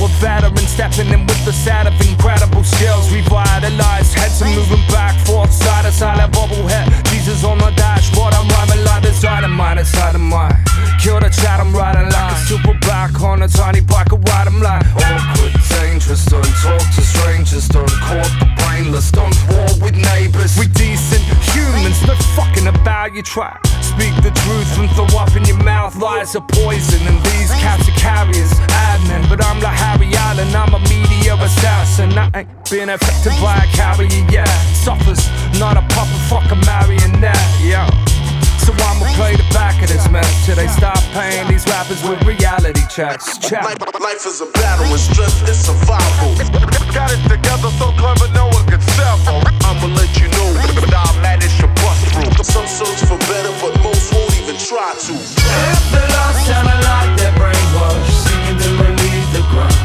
a veteran, stepping in with the set of incredible skills. Revitalized heads are moving back, forth, side to side, like bobblehead. Jesus on the dashboard, I'm rhyming like the dynamite inside of mine. Kill the chat, I'm riding like a silverback on a tiny bike. I ride 'em like awkward, dangerous. Don't talk to strangers, don't court the brainless, don't war with neighbors. We decent humans, no fucking about your track. Speak the truth and throw up in your mouth. Lies are poison and these cats are carriers, admin. But I'm like Harry Allen, I'm a media assassin. I ain't been affected by a carrier, yeah. Suffers, not a puppet, fuck a marionette, yeah. So I'ma play the back of this mess till they stop paying these rappers with reality checks. Check. Life is a battle and strength is survival. Got it together so clever no one can settle. I'ma let you know that I managed to bust through. Some search for better but most won't even try to. If the lost sounded like their brainwash, seeking to relieve the grind.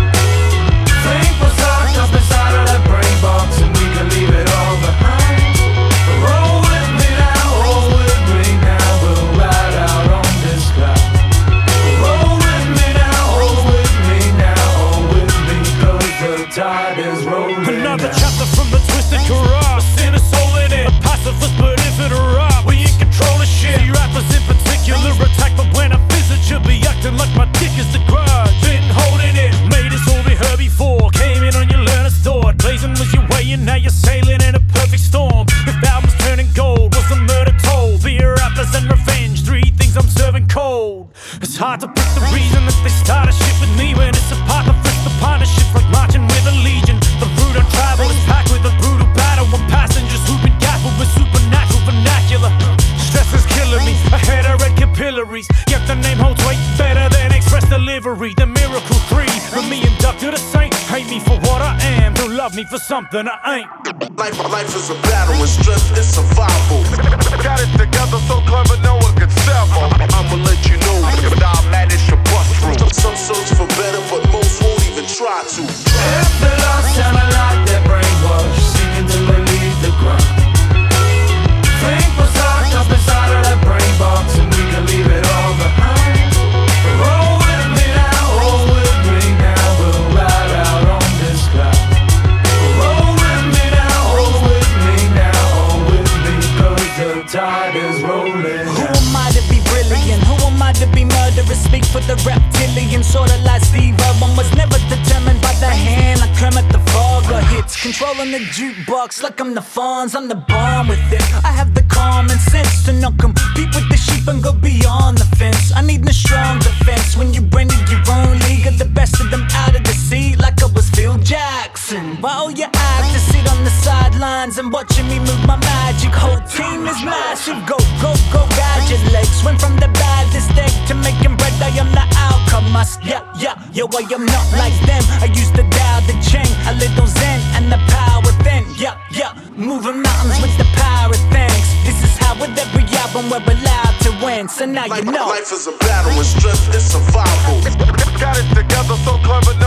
Think what's locked up inside of that brain box and we can leave it all behind. Roll with me now, roll with me now, we'll ride out on this cloud. Roll with me now, roll with me now, roll with me, cause the tide is rolling. Another chapter from the twisted corrupt, sin a soul in it, a pacifist but if it erupt, we in control of shit. You rappers in particular attack, but when I visit you'll be acting like my dick is the grudge. Been holding it, made us all be heard before. Came in on your learner's thought, blazing was your way and now you're sailing in a perfect storm. If albums turning gold, was the murder told? Beer, rappers and revenge, three things I'm serving cold. It's hard to pick the reason that they started shit with me when it's a part of the partnership, like marching with a legion. The route I travel is packed with a brutal battle of passengers who've been gaffled with supernatural vernacular. Stress is killing me, I head I read capillaries. Yet the name holds weight better than express delivery. The miracle 3, from me inducted a saint. Hate me for what I am, don't love me for something I ain't. Life is a battle and strength is survival. Got it together so clever no one can settle. I'ma let you know that I managed to bust through. Some search for better but most won't even try to. If the lost sounded like their brainwash, seeking to relieve the grind. Think what's locked up inside of that brain box and we can leave it all behind. Roll with me now, roll with me now, we'll ride out on this cloud. Roll with me now, roll with me now, roll with me, cause the tide is rolling. Who am I to be brilliant? Who am I to be murderous? Speak for the reptilian, sorta like Steve Irwin was never determined by the hand. Like Kermit the Frog or hits, controlling the jukebox like I'm the Fonz, I'm the bomb with it. I have the common sense to not compete with the sheep and go beyond the fence. I need a strong defense when you bring in your own league of the best of them out of the seat like I was Phil Jackson. While you act to sit on the sidelines and watching me move my magic, whole team is massive. Go, go, go, gadget legs. Went from the baddest egg to making bread. I am the outcome. Yeah, yo, I am not like them. I use the Tao Te Ching, a little zen and the power within. Yeah, moving mountains with the power of thanks. This is how with every album we're allowed to win. So now you know. Life is a battle and strength is survival. Got it together so clever